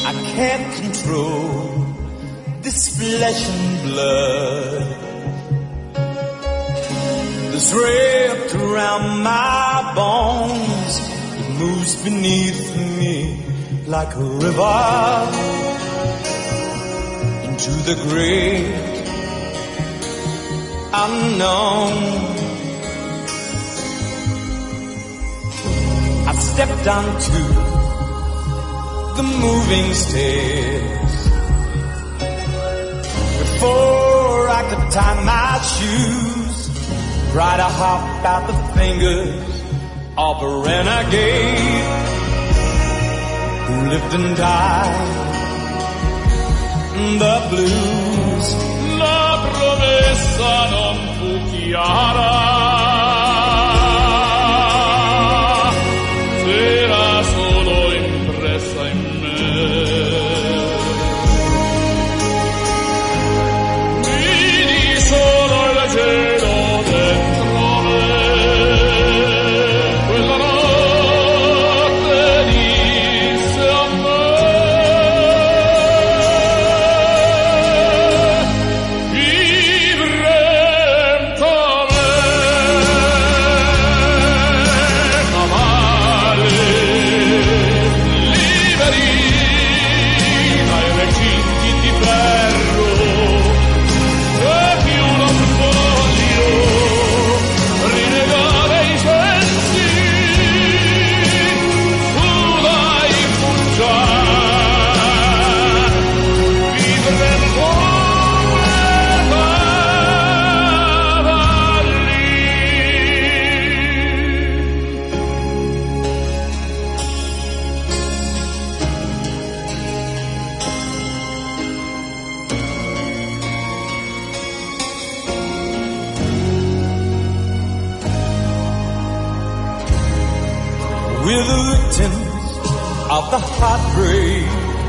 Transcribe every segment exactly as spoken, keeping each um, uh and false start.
I can't control this flesh and blood that's wrapped around my bones. It moves beneath me like a river into the great unknown. I've stepped onto the moving stairs before I could tie my shoes, try to hop out the fingers of a renegade who lived and died in the blues. La promessa non fu chiara, c'era solo impressa in me. Vidi solo il cielo dentro me. Quella notte disse a me: we're the victims of the heartbreak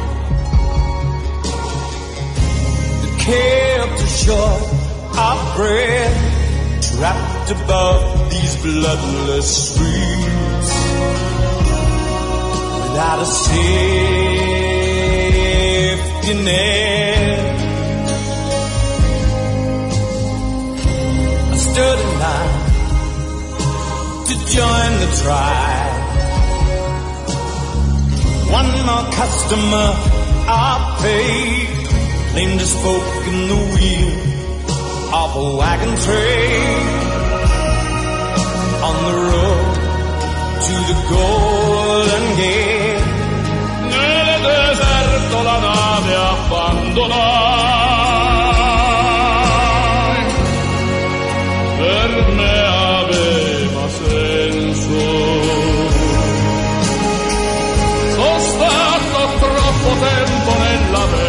that kept us short of breath, trapped above these bloodless streets without a safety net. I stood in line to join the tribe. One more customer I paid, claimed to spoke in the wheel of a wagon train on the road to the Golden Gate. Nel deserto la nave abbandonai, per me aveva senso. Sono stato troppo tempo nella vita